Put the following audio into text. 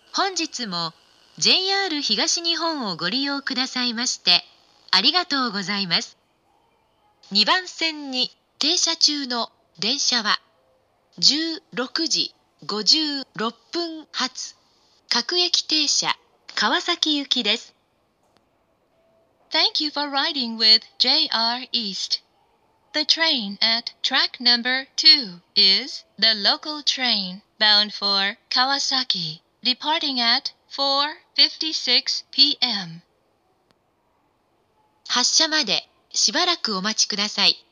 本日も JR 東日本をご利用くださいましてありがとうございます。2番線に停車中の電車は16時56分発各駅停車川崎行きです。 Thank you for riding with JR East. The train at track number 2 is the local train bound for Kawasaki, departing at 4:56 p.m. 発車までしばらくお待ちください。